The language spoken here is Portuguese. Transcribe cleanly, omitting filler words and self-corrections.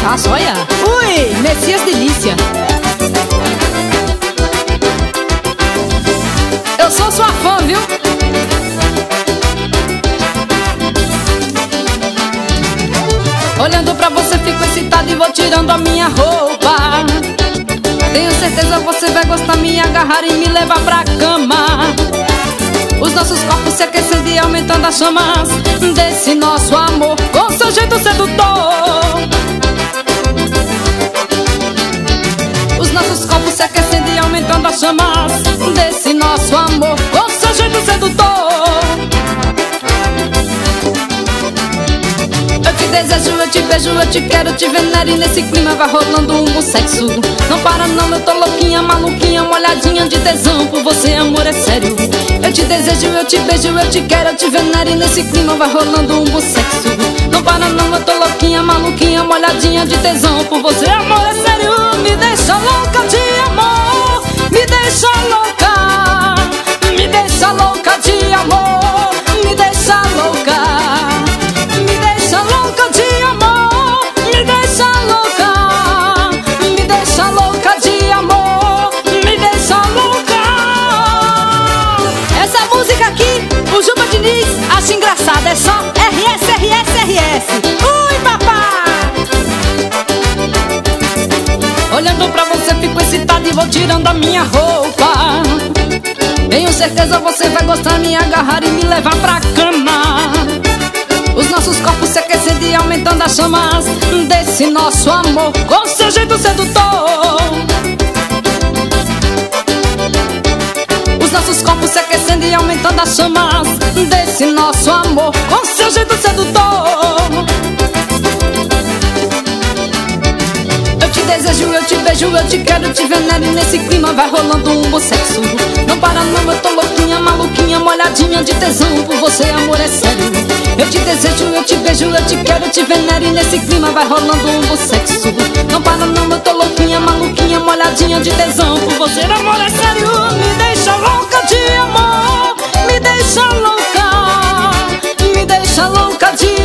cachaça, olha. Ui, Messias delícia. Eu sou sua fã, viu? Olhando pra você fico excitada e vou tirando a minha roupa. Tenho certeza você vai gostar, me agarrar e me levar pra cama. Os nossos corpos se aquecendo e aumentando as chamas desse nosso amor, com seu jeito sedutor. Os nossos corpos se aquecendo e aumentando as chamas desse nosso amor, com seu jeito sedutor. Eu te desejo, eu te beijo, eu te quero, te venero, e nesse clima vai rolando um sexo. Não para não, eu tô louquinha, maluquinha, molhadinha de tesão por você, amor, é sério. Eu te desejo, eu te beijo, eu te quero, eu te venero, e nesse clima vai rolando um sexo. Não para não, eu tô louquinha, maluquinha, molhadinha de tesão por você, amor, é sério. Me deixa louca de amor, me deixa louca, me deixa louca de amor, me deixa louca, me deixa louca de amor, me deixa louca, me deixa louca de amor, me deixa louca. Essa música aqui, o Juba Diniz acha engraçada, é só RS, RS, RS. Ui, papá! Olhando pra você fico excitada e vou tirando a minha roupa. Tenho certeza você vai gostar, me agarrar e me levar pra cama. Os nossos corpos se aquecendo e aumentando as chamas desse nosso amor, com seu jeito sedutor. Os nossos corpos se aquecendo e aumentando as chamas desse nosso amor, com seu jeito sedutor. Eu te desejo, eu te beijo, eu te quero, te venero, e nesse clima vai rolando um sexo. Não para não, eu tô louquinha, maluquinha, molhadinha de tesão por você, amor, é sério. Eu te desejo, eu te beijo, eu te quero, te venero, e nesse clima vai rolando um sexo. Não para não, eu tô louquinha, maluquinha, molhadinha de tesão por você, amor, é sério. Me deixa louca de amor, me deixa louca, me deixa louca de